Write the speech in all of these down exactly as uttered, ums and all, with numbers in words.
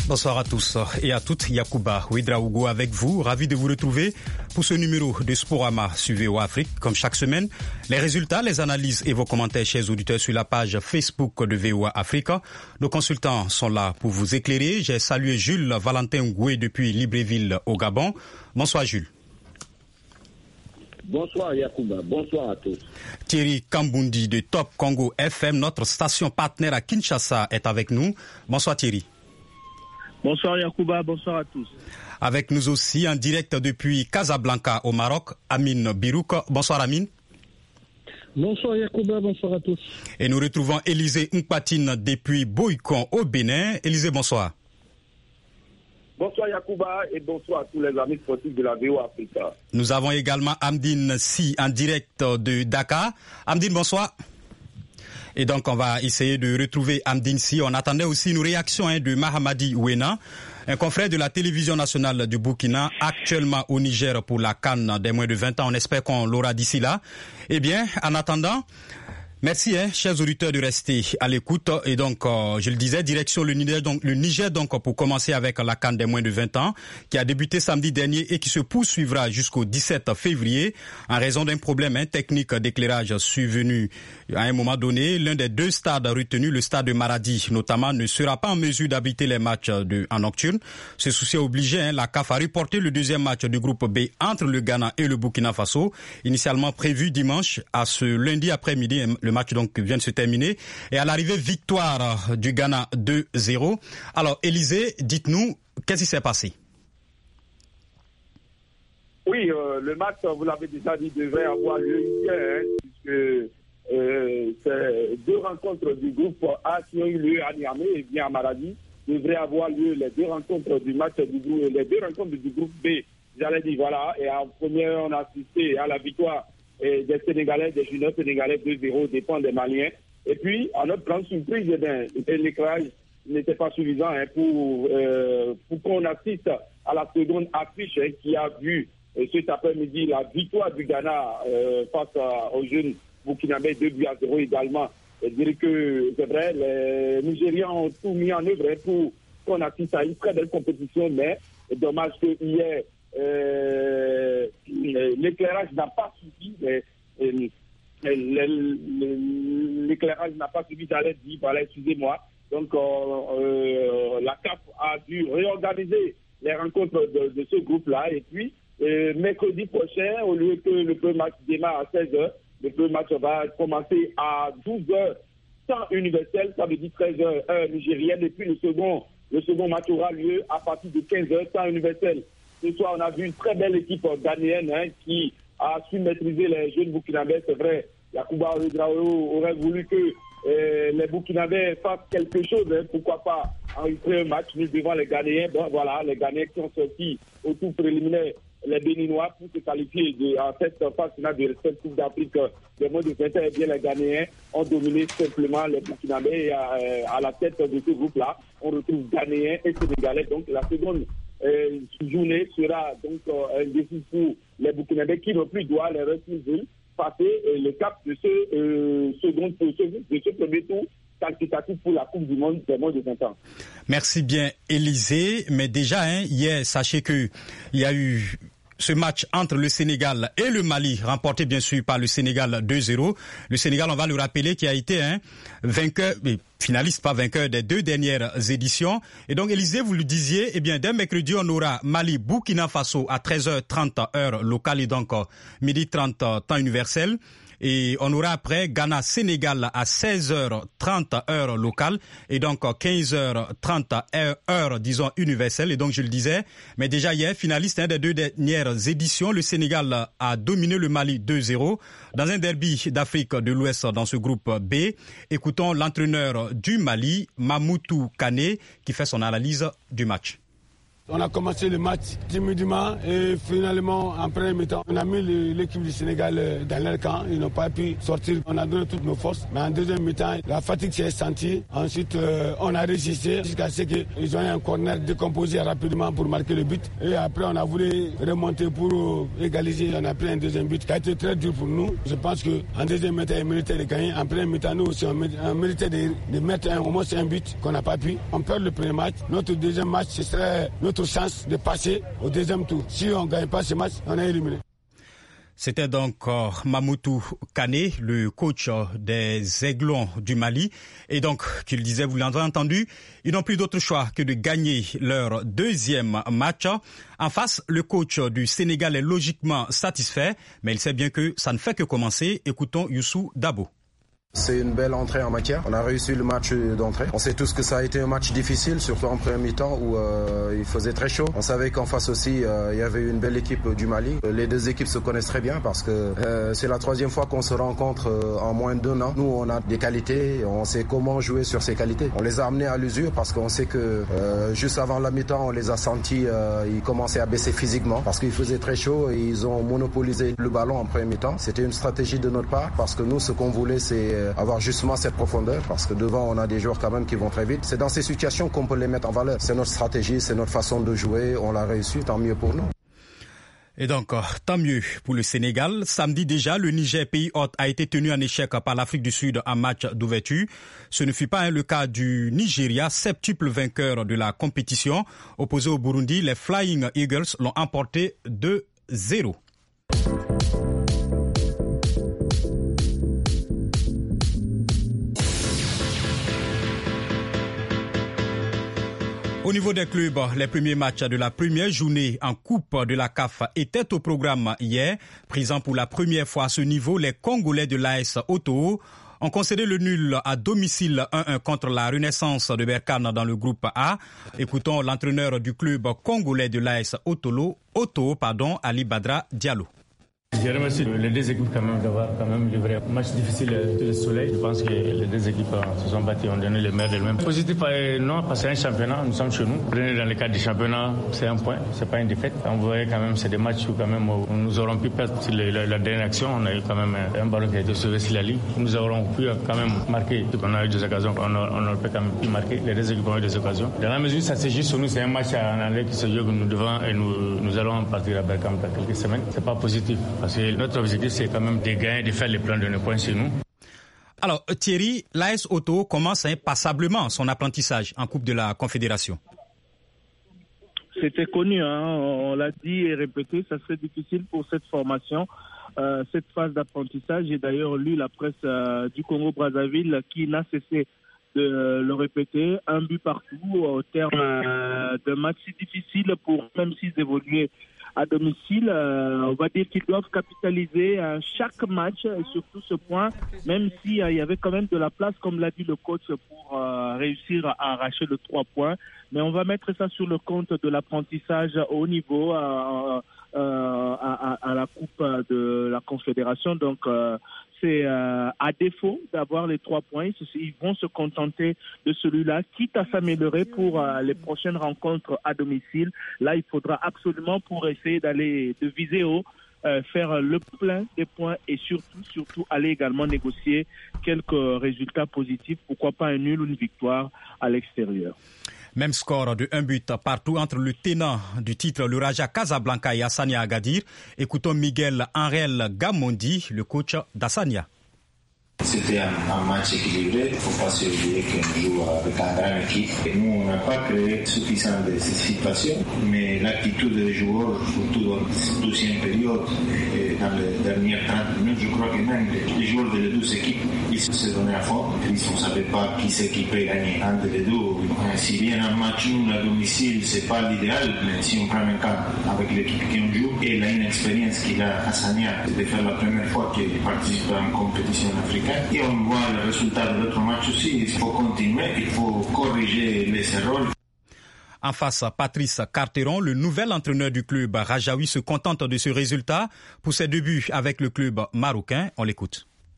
Bonsoir à tous et à toutes. Yacouba Ouedraogo avec vous. Ravi de vous retrouver pour ce numéro de Sporama sur V O A Afrique. Comme chaque semaine, les résultats, les analyses et vos commentaires, chers auditeurs, sur la page Facebook de V O A Afrique. Nos consultants sont là pour vous éclairer. J'ai salué Jules Valentin Ngoué depuis Libreville au Gabon. Bonsoir Jules. Bonsoir Yacouba, bonsoir à tous. Thierry Kambundi de Top Congo F M, notre station partenaire à Kinshasa, est avec nous. Bonsoir Thierry. Bonsoir Yacouba, bonsoir à tous. Avec nous aussi en direct depuis Casablanca au Maroc, Amine Birouk. Bonsoir Amine. Bonsoir Yacouba, bonsoir à tous. Et nous retrouvons Élisée Mpatine depuis Boycon au Bénin. Élisée, bonsoir. Bonsoir Yacouba et bonsoir à tous les amis sportifs de la V O A Africa. Nous avons également Amdine Si en direct de Dakar. Amdine, bonsoir. Et donc, on va essayer de retrouver Amdine Si. On attendait aussi une réaction hein, de Mahamadi Ouena, un confrère de la télévision nationale du Burkina, actuellement au Niger pour la CAN des moins de vingt ans. On espère qu'on l'aura d'ici là. Eh bien, en attendant, merci, hein, chers auditeurs, de rester à l'écoute. Et donc, euh, je le disais, direction le Niger, donc, le Niger, donc, pour commencer avec la CAN des moins de vingt ans, qui a débuté samedi dernier et qui se poursuivra jusqu'au dix-sept février, en raison d'un problème hein, technique d'éclairage survenu à un moment donné. L'un des deux stades retenus, le stade de Maradi, notamment, ne sera pas en mesure d'abriter les matchs de, en nocturne. Ce souci a obligé hein, la C A F à reporter le deuxième match du groupe B entre le Ghana et le Burkina Faso, initialement prévu dimanche à ce lundi après-midi. Le match donc vient de se terminer. Et à l'arrivée, victoire du Ghana deux zéro. Alors, Élisée, dites-nous, qu'est-ce qui s'est passé? Oui, euh, le match, vous l'avez déjà dit, devait avoir lieu hier, hein, puisque euh, c'est deux rencontres du groupe A qui ont eu lieu à Niamey et bien à Maradi. Devraient avoir lieu les deux rencontres du match du groupe, les deux rencontres du groupe B. J'allais dire, voilà, et en première, on a assisté à la victoire et des Sénégalais, des juniors Sénégalais deux zéro dépend des Maliens. Et puis, à notre grande surprise, eh bien, l'éclairage n'était pas suffisant hein, pour, euh, pour qu'on assiste à la seconde affiche hein, qui a vu euh, cet après-midi la victoire du Ghana euh, face à, aux jeunes burkinabés deux buts à zéro également. Je dirais que c'est vrai, les Nigérians ont tout mis en œuvre hein, pour qu'on assiste à une très belle compétition, mais c'est dommage que hier, Euh, l'éclairage n'a pas suffi, mais, euh, l'éclairage n'a pas suffi, j'allais dire, voilà, excusez-moi. Donc, euh, euh, la C A F a dû réorganiser les rencontres de, de ce groupe-là. Et puis, euh, mercredi prochain, au lieu que le premier match démarre à seize heures, le premier match va commencer à douze heures, temps universel, ça veut dire treize heures, heure nigérienne. Et puis, le second, le second match aura lieu à partir de quinze heures, temps universel. Ce soir, on a vu une très belle équipe ghanéenne hein, qui a su maîtriser les jeunes Burkinabés. C'est vrai, Yacouba Ouedraogo aurait voulu que euh, les Burkinabés fassent quelque chose. Hein, pourquoi pas enregistrer un match nous devant les Ghanéens. Bon, voilà, les Ghanéens qui ont sorti au tour préliminaire les Béninois pour se qualifier de, en cette phase finale de cette Coupe d'Afrique des moins de vingt ans. Et bien, les Ghanéens ont dominé simplement les Burkinabés. Et à, à la tête de ce groupe-là, on retrouve Ghanéens et Sénégalais. Donc, la seconde Euh, journée sera donc euh, un défi pour les Burkinabés qui non plus doivent les refuser passer euh, le cap de ce euh, second de ce, de ce premier tour qualificatif pour la Coupe du Monde des moins de vingt ans. Merci bien Élisée, mais déjà hein, hier sachez que il y a eu ce match entre le Sénégal et le Mali, remporté bien sûr par le Sénégal deux zéro. Le Sénégal, on va le rappeler, qui a été hein, vainqueur, mais finaliste, pas vainqueur des deux dernières éditions. Et donc, Élisée, vous le disiez, eh bien, dès mercredi, on aura Mali-Burkina Faso à treize heures trente heure locale et donc midi trente temps universel. Et on aura après Ghana-Sénégal à seize heures trente heure locale et donc quinze heures trente heure, heure disons universelle. Et donc je le disais, mais déjà hier, finaliste hein, des deux dernières éditions, le Sénégal a dominé le Mali deux zéro dans un derby d'Afrique de l'Ouest dans ce groupe B. Écoutons l'entraîneur du Mali, Mamoutou Kane, qui fait son analyse du match. On a commencé le match timidement et finalement, en premier mi-temps, on a mis l'équipe du Sénégal dans leur camp. Ils n'ont pas pu sortir. On a donné toutes nos forces. Mais en deuxième mi-temps, la fatigue s'est sentie. Ensuite, euh, on a résisté jusqu'à ce qu'ils ont eu un corner décomposé rapidement pour marquer le but. Et après, on a voulu remonter pour égaliser. On a pris un deuxième but qui a été très dur pour nous. Je pense qu'en deuxième mi-temps, ils méritaient de gagner. En premier mi-temps, nous aussi, on méritait de, de mettre un, au moins un but qu'on n'a pas pu. On perd le premier match. Notre deuxième match, ce serait notre chance de passer au deuxième tour. Si on ne gagne pas ce match, on est éliminé. C'était donc euh, Mamoutou Kane, le coach euh, des Aiglons du Mali. Et donc, qu'il disait, vous l'avez entendu, ils n'ont plus d'autre choix que de gagner leur deuxième match. En face, le coach du Sénégal est logiquement satisfait, mais il sait bien que ça ne fait que commencer. Écoutons Youssou Dabo. C'est une belle entrée en matière. On a réussi le match d'entrée. On sait tous que ça a été un match difficile, surtout en premier mi-temps où euh, il faisait très chaud. On savait qu'en face aussi, euh, il y avait une belle équipe du Mali. Les deux équipes se connaissent très bien parce que euh, c'est la troisième fois qu'on se rencontre euh, en moins d'un an. Nous, on a des qualités, on sait comment jouer sur ces qualités. On les a amenés à l'usure parce qu'on sait que euh, juste avant la mi-temps, on les a sentis, euh, ils commençaient à baisser physiquement parce qu'il faisait très chaud et ils ont monopolisé le ballon en premier mi-temps. C'était une stratégie de notre part parce que nous, ce qu'on voulait, c'est avoir justement cette profondeur parce que devant on a des joueurs quand même qui vont très vite. C'est dans ces situations qu'on peut les mettre en valeur. C'est notre stratégie, c'est notre façon de jouer, on l'a réussi, tant mieux pour nous. Et donc, tant mieux pour le Sénégal. Samedi déjà, le Niger, pays hôte, a été tenu en échec par l'Afrique du Sud en match d'ouverture. Ce ne fut pas hein, le cas du Nigeria, septuple vainqueur de la compétition. Opposé au Burundi, les Flying Eagles l'ont emporté deux zéro. Au niveau des clubs, les premiers matchs de la première journée en Coupe de la C A F étaient au programme hier. Présents pour la première fois à ce niveau, les Congolais de l'A S Otto ont concédé le nul à domicile un un contre la Renaissance de Berkane dans le groupe A. Écoutons l'entraîneur du club congolais de l'A S Otto, Otto, pardon, Ali Badra Diallo. Je remercie les deux équipes quand même d'avoir quand même livré un match difficile de le soleil. Je pense que les deux équipes se sont battues, ont donné le meilleur d'elles-mêmes. Positif, non, parce que c'est un championnat, nous sommes chez nous. Prenez dans le cadre du championnat, c'est un point, c'est pas une défaite. On voyait quand même, c'est des matchs où quand même où nous aurons pu perdre la, la, la dernière action. On a eu quand même un ballon qui a été sauvé sur la ligne. Nous aurons pu quand même marquer. On a eu des occasions, on aurait pu quand même pu marquer. Les deux équipes ont eu des occasions. Dans la mesure où ça se joue sur nous, c'est un match en anglais qui se joue que nous devons et nous, nous allons partir à Berkane dans quelques semaines. C'est pas positif. Parce que notre objectif, c'est quand même de gagner, de faire les plans de nos points chez nous. Alors, Thierry, l'A S Otto commence hein, passablement son apprentissage en Coupe de la Confédération. C'était connu, hein, on l'a dit et répété, ça serait difficile pour cette formation, euh, cette phase d'apprentissage. J'ai d'ailleurs lu la presse euh, du Congo-Brazzaville qui n'a cessé de le répéter, un but partout au terme euh, d'un match si difficile pour même s'ils évoluaient à domicile. Euh, on va dire qu'ils doivent capitaliser euh, chaque match, et surtout ce point, même s'il euh, y avait quand même de la place, comme l'a dit le coach, pour euh, réussir à arracher le trois points. Mais on va mettre ça sur le compte de l'apprentissage au niveau euh, euh, à, à, à la Coupe de la Confédération. Donc, euh, c'est euh, à défaut d'avoir les trois points, ils vont se contenter de celui-là, quitte à s'améliorer pour euh, les prochaines rencontres à domicile. Là, il faudra absolument, pour essayer d'aller de viser haut, euh, faire le plein des points et surtout, surtout aller également négocier quelques résultats positifs. Pourquoi pas un nul ou une victoire à l'extérieur. Même score de un but partout entre le tenant du titre, le Raja Casablanca et Hassania Agadir. Écoutons Miguel Angel Gamondi, le coach d'Hassania. C'était un, un match équilibré. Il ne faut pas se oublier qu'on joue avec une grande équipe. Et nous, on n'a pas créé suffisamment de ces situations, mais l'attitude des joueurs, surtout dans la deuxième période et dans les dernières trente minutes, je crois que même les joueurs des deux équipes, ils se donnaient à fond. Ils ne savaient pas qui c'est qui peut gagner entre les deux. Si bien un match nul à domicile, ce n'est pas l'idéal, mais si on prend un cas avec l'équipe qu'on joue et l'inexpérience qu'il a à Sania, de faire la première fois qu'il participe à une compétition africaine, et on voit le résultat de l'autre match aussi. Il faut continuer, il faut corriger les erreurs. En face, Patrice Carteron, le nouvel entraîneur du club Rajaoui, se contente de ce résultat pour ses débuts avec le club marocain. On l'écoute.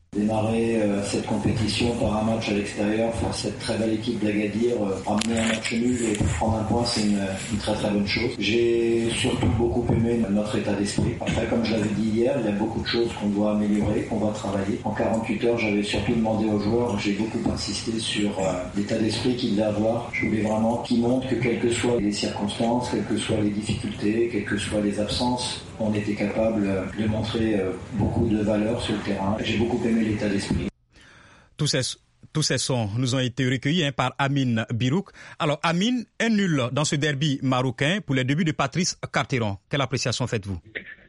Démarrer euh, cette compétition par un match à l'extérieur face à cette très belle équipe d'Agadir, euh, ramener un match nul et prendre un point, c'est une, une très très bonne chose. J'ai surtout beaucoup aimé notre état d'esprit. Après, comme je l'avais dit hier, il y a beaucoup de choses qu'on doit améliorer, qu'on va travailler. En quarante-huit heures, j'avais surtout demandé aux joueurs, j'ai beaucoup insisté sur euh, l'état d'esprit qu'ils devaient avoir. Je voulais vraiment qu'ils montrent que quelles que soient les circonstances, quelles que soient les difficultés, quelles que soient les absences, on était capable de montrer beaucoup de valeur sur le terrain. J'ai beaucoup aimé l'état d'esprit. Tous ces, tous ces sons nous ont été recueillis hein, par Amine Birouk. Alors Amine, un nul dans ce derby marocain pour les débuts de Patrice Carteron. Quelle appréciation faites-vous?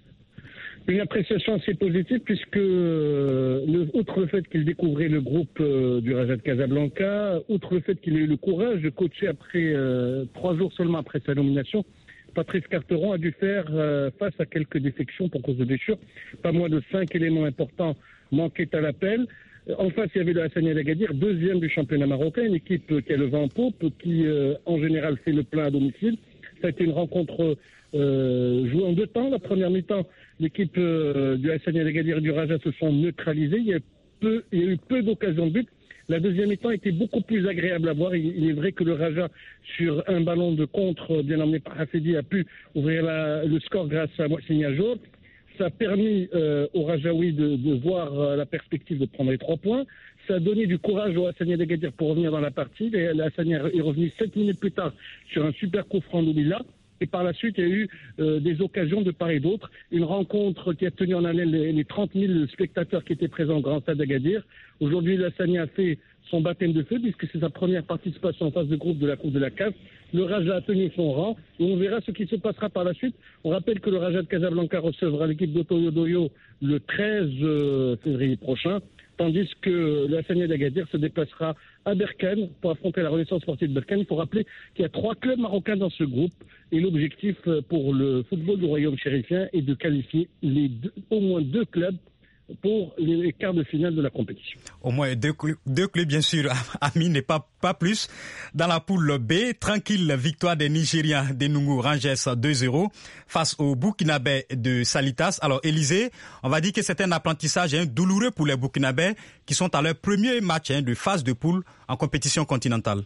Une appréciation assez positive puisque, euh, le, outre le fait qu'il découvrait le groupe euh, du Raja de Casablanca, outre le fait qu'il ait eu le courage de coacher après euh, trois jours seulement après sa nomination, Patrice Carteron a dû faire euh, face à quelques défections pour cause de blessures. Pas moins de cinq éléments importants manquaient à l'appel. En face, il y avait le Hassania d'Agadir, deuxième du championnat marocain, une équipe qui a le vent en poupe, qui euh, en général fait le plein à domicile. Ça a été une rencontre euh, jouée en deux temps. La première mi-temps, l'équipe euh, du Hassania d'Agadir et du Raja se sont neutralisées. Il y a, peu, il y a eu peu d'occasions de but. La deuxième mi-temps était beaucoup plus agréable à voir. Il, il est vrai que le Raja, sur un ballon de contre bien emmené par Hafedi, a pu ouvrir la, le score grâce à Mohseni Ajour. Ça a permis euh, au Rajaoui de, de voir euh, la perspective de prendre les trois points. Ça a donné du courage au Hassania d'Agadir pour revenir dans la partie. Le Hassania est revenu sept minutes plus tard sur un super coup franc d'Oubila. Et par la suite, il y a eu euh, des occasions de part et d'autre. Une rencontre qui a tenu en haleine les, les trente mille spectateurs qui étaient présents au Grand Stade d'Agadir. Aujourd'hui, le Hassania a fait son baptême de feu puisque c'est sa première participation en phase de groupe de la Coupe de la C A F. Le Raja a tenu son rang et on verra ce qui se passera par la suite. On rappelle que le Raja de Casablanca recevra l'équipe d'Otoyo Doyo le treize février prochain, tandis que le Hassania d'Agadir se déplacera à Berkane pour affronter la Renaissance sportive de Berkane. Il faut rappeler qu'il y a trois clubs marocains dans ce groupe et l'objectif pour le football du royaume chérifien est de qualifier les deux, au moins deux clubs pour les quarts de finale de la compétition. Au moins deux, deux clubs, bien sûr, Amine, et pas, pas plus. Dans la poule B, tranquille victoire des Nigériens d'Enugu Rangers deux zéro face au Burkinabé de Salitas. Alors, Élisée, on va dire que c'est un apprentissage hein, douloureux pour les Burkinabés qui sont à leur premier match hein, de phase de poule en compétition continentale.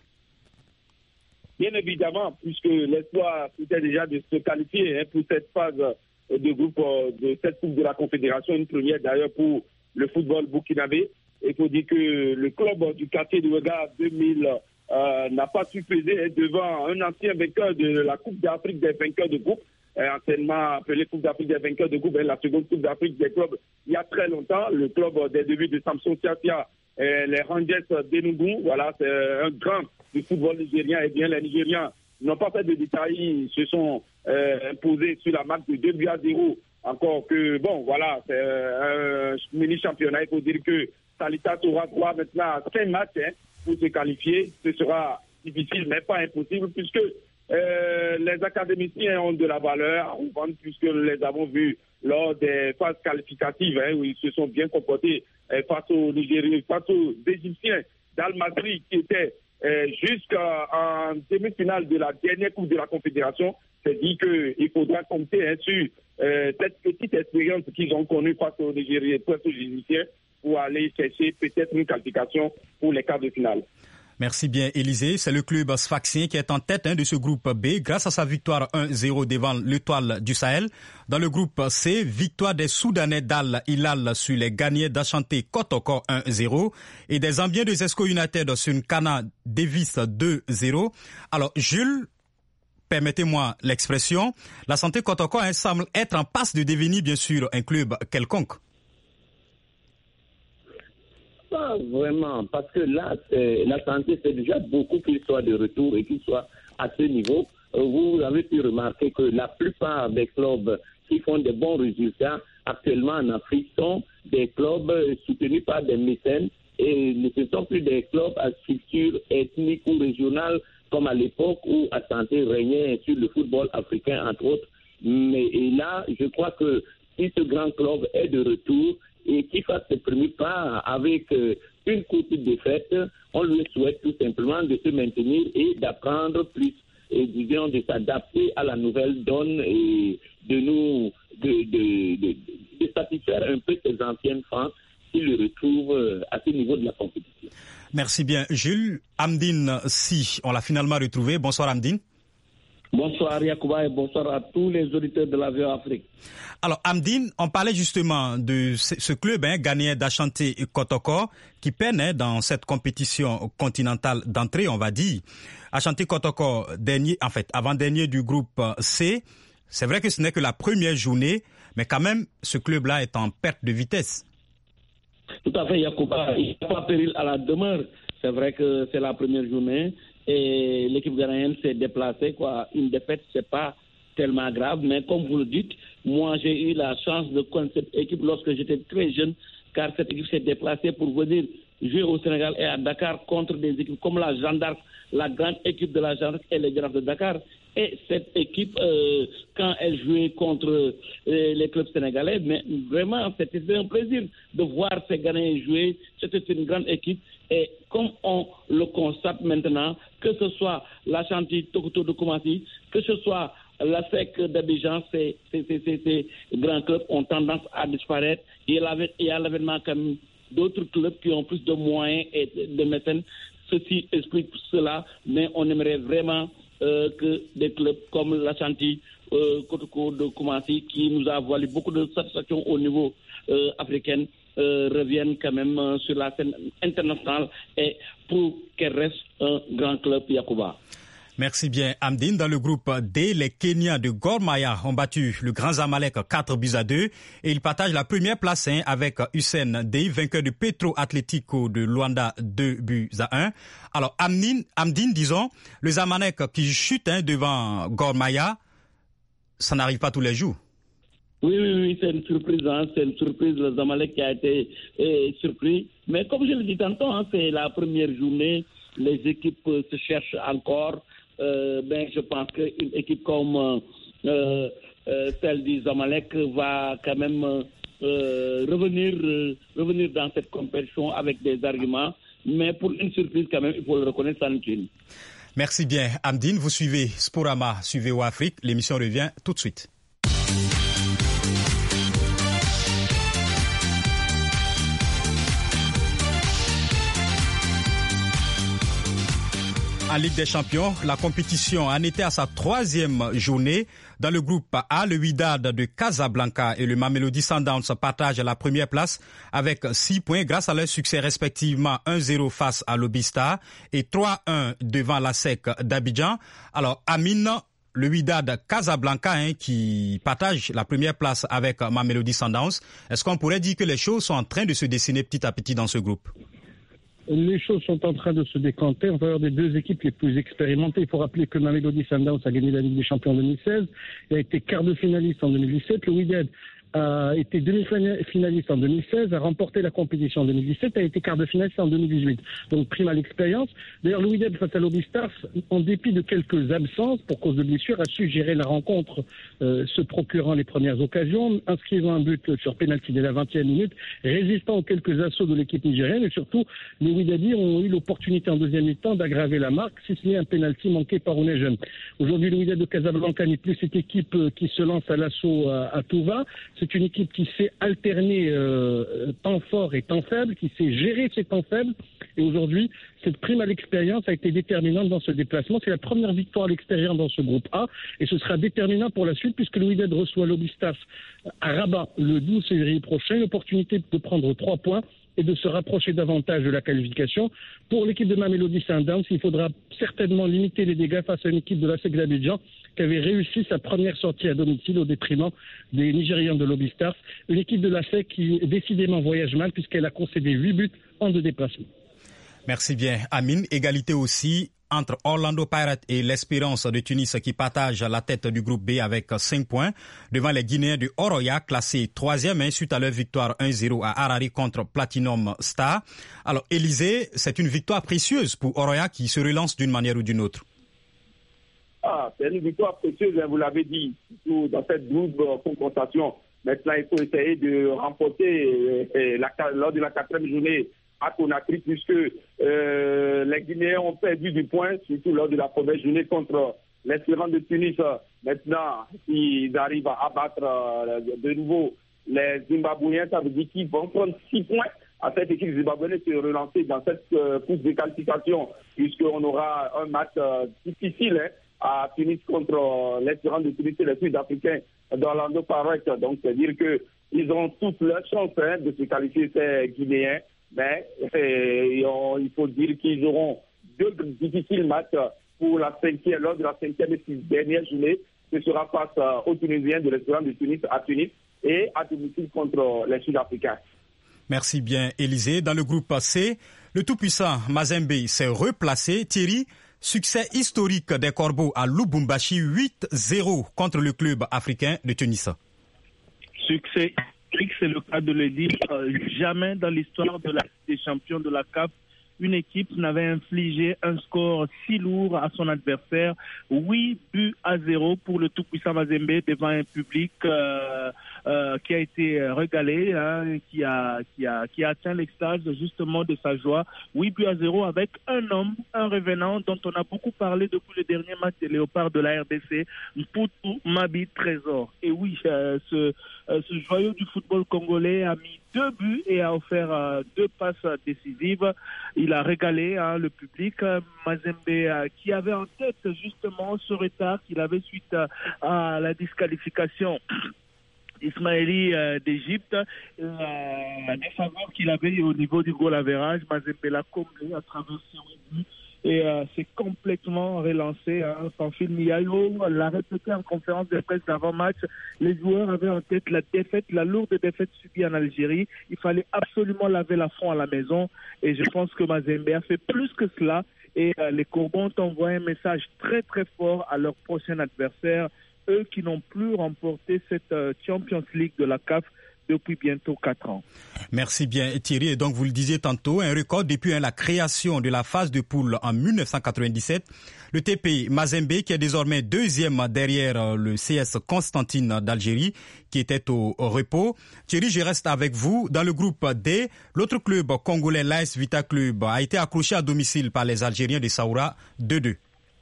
Bien évidemment, puisque l'espoir c'était déjà de se qualifier hein, pour cette phase de groupe de cette Coupe de la Confédération, une première d'ailleurs pour le football burkinabé. Il faut dire que le club du quartier de Ouéga deux mille euh, n'a pas su peser devant un ancien vainqueur de la Coupe d'Afrique des vainqueurs de groupe, euh, anciennement appelé Coupe d'Afrique des vainqueurs de groupe, hein, la seconde Coupe d'Afrique des clubs il y a très longtemps. Le club des débuts de Samson Tiatia, euh, les Rangers d'Enugu, voilà, c'est un grand du football nigérien. Et bien les Nigériens n'ont pas fait de détails, ils se sont euh, imposés sur la marque de deux buts à zéro. Encore que, bon, voilà, c'est un mini-championnat. Il faut dire que Salitas aura droit maintenant à cinq matchs hein, pour se qualifier. Ce sera difficile, mais pas impossible, puisque euh, les académiciens ont de la valeur à revendre, puisque nous les avons vus lors des phases qualificatives, hein, où ils se sont bien comportés euh, face aux Nigériens, face aux Égyptiens d'Al-Masri, qui étaient Euh, jusqu'en demi-finale de la dernière Coupe de la Confédération. C'est dit qu'il faudra compter hein, sur euh, cette petite expérience qu'ils ont connue face aux Nigériens, face aux Égyptiens, pour aller chercher peut-être une qualification pour les quarts de finale. Merci bien, Élisée. C'est le club sfaxien qui est en tête hein, de ce groupe B grâce à sa victoire un zéro devant l'Étoile du Sahel. Dans le groupe C, victoire des Soudanais d'Al Hilal sur les gagnants d'Achanté Kotoko un zéro et des Zambiens de Zesco United sur Nkana Davis deux zéro. Alors, Jules, permettez-moi l'expression, la Santé Kotoko hein, semble être en passe de devenir bien sûr un club quelconque. Pas vraiment, parce que là, c'est, la santé, c'est déjà beaucoup qu'il soit de retour et qu'il soit à ce niveau. Vous avez pu remarquer que la plupart des clubs qui font de bons résultats actuellement en Afrique sont des clubs soutenus par des mécènes et ne ce sont plus des clubs à structure ethnique ou régionale comme à l'époque où la santé régnait sur le football africain, entre autres. Mais et là, je crois que si ce grand club est de retour, et qui fasse ses premiers pas avec euh, une courte défaite, on lui souhaite tout simplement de se maintenir et d'apprendre plus, et disons de s'adapter à la nouvelle donne et de nous de, de, de, de satisfaire un peu ses anciennes fans qu'il le retrouve euh, à ce niveau de la compétition. Merci bien. Jules, Amdine Si, on l'a finalement retrouvé. Bonsoir Amdine. Bonsoir Yacouba et bonsoir à tous les auditeurs de la V O Afrique. Alors Amdine, on parlait justement de ce club hein, ghanéen d'Ashanti Kotoko qui peine hein, dans cette compétition continentale d'entrée, on va dire. Ashanti Kotoko, dernier, en fait, avant-dernier du groupe C. C'est vrai que ce n'est que la première journée, mais quand même, ce club-là est en perte de vitesse. Tout à fait, Yacouba. Il n'y a pas péril à la demeure. C'est vrai que c'est la première journée. Et l'équipe ghanéenne s'est déplacée, quoi. Une défaite, c'est pas tellement grave, mais comme vous le dites, moi j'ai eu la chance de connaître cette équipe lorsque j'étais très jeune, car cette équipe s'est déplacée pour venir jouer au Sénégal et à Dakar contre des équipes comme la Jeanne d'Arc, la grande équipe de la Jeanne d'Arc et les Girafes de Dakar. Et cette équipe, euh, quand elle jouait contre euh, les clubs sénégalais, mais vraiment, c'était un plaisir de voir ces Ghanéens jouer. C'était une grande équipe. Et comme on le constate maintenant, que ce soit l'Ashanti Tokoto de Koumassi, que ce soit la S E C d'Abidjan, ces, ces, ces, ces, ces grands clubs ont tendance à disparaître. Il y a l'avènement quand même d'autres clubs qui ont plus de moyens et de mécènes. Ceci explique cela, mais on aimerait vraiment euh, que des clubs comme l'Ashanti euh, Kotoko de Koumassi, qui nous a volé beaucoup de satisfaction au niveau euh, africain, Euh, reviennent quand même euh, sur la scène internationale et pour qu'elle reste un grand club, Yacouba. Merci bien, Amdine. Dans le groupe D, les Kenyans de Gor Mahia ont battu le Grand Zamalek quatre buts à deux et ils partagent la première place hein, avec Hussein Dey, vainqueur du Petro Atlético de Luanda, deux buts à un. Alors, Amdine, Amdine disons, le Zamalek qui chute hein, devant Gor Mahia, ça n'arrive pas tous les jours. Oui, oui, oui, c'est une surprise, hein, c'est une surprise, le Zamalek qui a été eh, surpris. Mais comme je le dis tantôt, hein, c'est la première journée, les équipes euh, se cherchent encore. Euh, ben, je pense qu'une équipe comme euh, euh, celle du Zamalek va quand même euh, revenir, euh, revenir dans cette compétition avec des arguments. Mais pour une surprise quand même, il faut le reconnaître, ça n'est une. Merci bien, Amdine. Vous suivez Sporama, suivez O Afrique. L'émission revient tout de suite. En Ligue des Champions, la compétition en était à sa troisième journée. Dans le groupe A, le Wydad de Casablanca et le Mamelodi Sundowns partagent la première place avec six points grâce à leur succès respectivement un zéro face à l'Obistar et trois un devant la S E C d'Abidjan. Alors, Amine, le Wydad Casablanca hein, qui partage la première place avec Mamelodi Sundowns, est-ce qu'on pourrait dire que les choses sont en train de se dessiner petit à petit dans ce groupe? Les choses sont en train de se décanter en faveur des deux équipes les plus expérimentées. Il faut rappeler que Mamelodi Sundowns a gagné la Ligue des Champions en deux mille seize et a été quart de finaliste en deux mille dix-sept. Le Wydad a été demi-finaliste en deux mille seize, a remporté la compétition en deux mille dix-sept, a été quart de finaliste en deux mille dix-huit. Donc prime à l'expérience. D'ailleurs, le Wydad face à l'Obistar, en dépit de quelques absences pour cause de blessures, a su gérer la rencontre, euh, se procurant les premières occasions, inscrivant un but sur pénalty dès la vingtième minute, résistant aux quelques assauts de l'équipe nigérienne et surtout, les Wydadis ont eu l'opportunité en deuxième mi-temps d'aggraver la marque, si ce n'est un pénalty manqué par Onejeune. Aujourd'hui, le Wydad de Casablanca n'est plus cette équipe qui se lance à l'assaut à, à tout va. C'est une équipe qui sait alterner euh, temps fort et temps faible, qui sait gérer ses temps faibles. Et aujourd'hui, cette prime à l'expérience a été déterminante dans ce déplacement. C'est la première victoire à l'extérieur dans ce groupe A. Et ce sera déterminant pour la suite puisque le Wydad reçoit l'Obistas à Rabat le douze février prochain. L'opportunité de prendre trois points et de se rapprocher davantage de la qualification. Pour l'équipe de Mamelodi Sundowns, il faudra certainement limiter les dégâts face à une équipe de la S E C d'Abidjan qui avait réussi sa première sortie à domicile au détriment des Nigérians de l'Obistars. Une équipe de la S E C qui décidément voyage mal puisqu'elle a concédé huit buts en deux déplacements. Merci bien, Amine. Égalité aussi entre Orlando Pirates et l'Espérance de Tunis qui partagent la tête du groupe B avec cinq points devant les Guinéens de Oroya classés troisième suite à leur victoire un zéro à Harare contre Platinum Star. Alors Élisée, c'est une victoire précieuse pour Oroya qui se relance d'une manière ou d'une autre. Ah, c'est une victoire précieuse, hein, vous l'avez dit, surtout dans cette double confrontation. Maintenant, il faut essayer de remporter euh, la, lors de la quatrième journée à Conakry, puisque euh, les Guinéens ont perdu du point, surtout lors de la première journée contre l'Espérance de Tunis. Maintenant, s'ils arrivent à abattre euh, de nouveau les Zimbabwéens, ça veut dire qu'ils vont prendre six points à cette équipe zimbabwéenne de se relancer dans cette euh, course de qualification, puisqu'on aura un match euh, difficile hein, à Tunis contre euh, l'Espérance de Tunis et les Sud-Africains d'Orlando Pirates. Donc, c'est-à-dire qu'ils ont toutes leurs chances hein, de se qualifier, ces Guinéens. Mais euh, on, il faut dire qu'ils auront deux difficiles matchs pour la cinquième, lors de la cinquième et sixième dernière journée. Ce sera face euh, aux Tunisiens de l'Espérance de Tunis à Tunis et à domicile contre les Sud-Africains. Merci bien, Élisée. Dans le groupe C, le tout-puissant Mazembe s'est replacé. Thierry, succès historique des Corbeaux à Lubumbashi, huit zéro contre le club africain de Tunis. Succès historique, c'est le cas de le dire. Euh, jamais dans l'histoire de la, des champions de la C A F, une équipe n'avait infligé un score si lourd à son adversaire. huit buts à zéro pour le tout-puissant Mazembe devant un public euh, euh, qui a été régalé, hein, qui a qui a qui a atteint l'extase justement de sa joie. huit buts à zéro avec un homme, un revenant dont on a beaucoup parlé depuis le dernier match des Léopards de la R D C, Mputu Mabi Trésor. Et oui, euh, ce, euh, ce joyau du football congolais a mis deux buts et a offert euh, deux passes décisives. Il a régalé hein, le public. Mazembe euh, qui avait en tête justement ce retard qu'il avait suite à, à la disqualification Ismaëli euh, d'Égypte, euh, la défaveur qu'il avait au niveau du goal average. Mazembe l'a comblé à travers ses buts. Et euh, c'est complètement relancé. Hein. Pamphile Miayo l'a répété en conférence de presse d'avant-match. Les joueurs avaient en tête la défaite, la lourde défaite subie en Algérie. Il fallait absolument laver l'affront à la maison. Et je pense que Mazembe a fait plus que cela. Et euh, les Corbeaux ont envoyé un message très très fort à leur prochain adversaire. Eux qui n'ont plus remporté cette euh, Champions League de la C A F depuis bientôt quatre ans. Merci bien Thierry. Et donc vous le disiez tantôt, un record depuis hein, la création de la phase de poule en mille neuf cent quatre-vingt-dix-sept. Le T P Mazembe qui est désormais deuxième derrière le C S Constantine d'Algérie qui était au, au repos. Thierry, je reste avec vous. Dans le groupe D, l'autre club congolais, l'A S Vita Club, a été accroché à domicile par les Algériens de Saoura deux deux.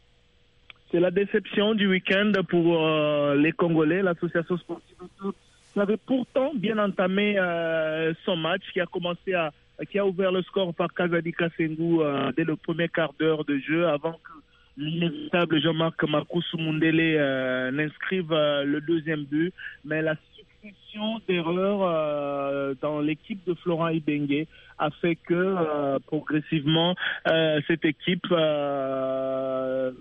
C'est la déception du week-end pour euh, les Congolais, l'association sportive qui avait pourtant bien entamé euh, son match, qui a commencé à, qui a ouvert le score par Kazadi Kassengou euh, dès le premier quart d'heure de jeu, avant que l'inévitable Jean-Marc Marcoussou Mundele euh, n'inscrive euh, le deuxième but. Mais la succession d'erreurs euh, dans l'équipe de Florent Ibenge a fait que euh, progressivement euh, cette équipe euh,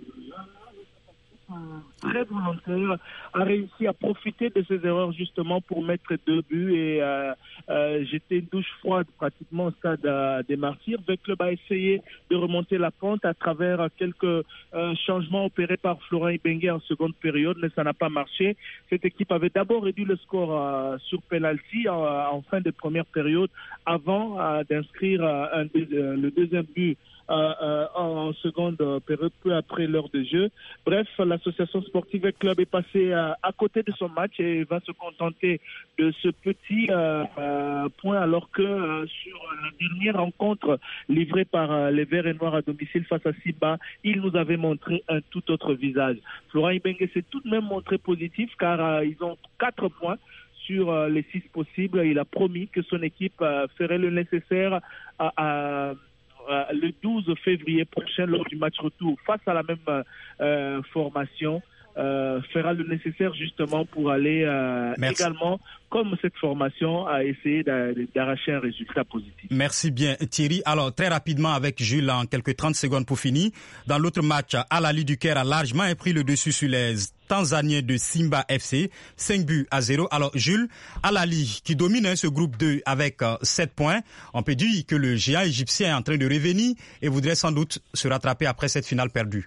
très volontaire a réussi à profiter de ces erreurs justement pour mettre deux buts et euh, euh, jeter une douche froide pratiquement au stade euh, des Martyrs. Le club a essayé de remonter la pente à travers quelques euh, changements opérés par Florent Ibenge en seconde période, mais ça n'a pas marché. Cette équipe avait d'abord réduit le score euh, sur penalty en, en fin de première période avant euh, d'inscrire euh, un, euh, le deuxième but Euh, euh, en seconde période, peu après l'heure de jeu. Bref, l'association sportive et club est passée euh, à côté de son match et va se contenter de ce petit euh, euh, point, alors que euh, sur la dernière rencontre livrée par euh, les Verts et Noirs à domicile face à Simba, il nous avait montré un tout autre visage. Florent Ibenge s'est tout de même montré positif car euh, ils ont quatre points sur euh, les six possibles. Il a promis que son équipe euh, ferait le nécessaire à, à le douze février prochain lors du match retour face à la même euh, formation, euh, fera le nécessaire justement pour aller euh, également, comme cette formation, a essayé d'arracher un résultat positif. Merci bien Thierry. Alors très rapidement avec Jules en quelques trente secondes pour finir. Dans l'autre match, Al Ahly du Caire a largement pris le dessus sur les Tanzaniens de Simba F C, cinq buts à zéro. Alors Jules, Al Ahly qui domine hein, ce groupe deux avec euh, sept points, on peut dire que le géant égyptien est en train de revenir et voudrait sans doute se rattraper après cette finale perdue.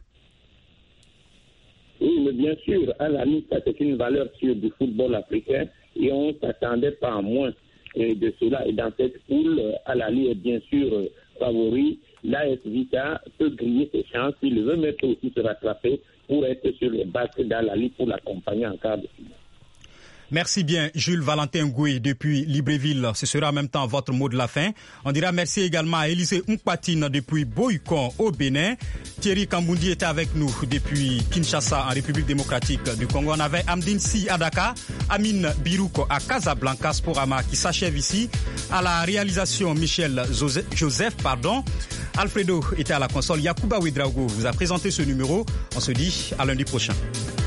Oui, mais bien sûr, Al Ahly, ça c'est une valeur sûre du football africain et on ne s'attendait pas à moins de cela. Et dans cette poule, Al Ahly est bien sûr favori. L'A S Vita peut griller ses chances. Il veut mettre aussi se rattraper pour être sur les bases d'Al Ahly pour l'accompagner en quart de finale. Merci bien Jules Valentin Goué depuis Libreville. Ce sera en même temps votre mot de la fin. On dira merci également à Élisée Nkpatine depuis Boycon au Bénin. Thierry Kamboundi était avec nous depuis Kinshasa en République démocratique du Congo. On avait Amdine Sy à Dakar, Amine Birouk à Casablanca, Sporama qui s'achève ici. À la réalisation, Michel Joseph, pardon. Alfredo était à la console. Yacouba Ouedraogo vous a présenté ce numéro. On se dit à lundi prochain.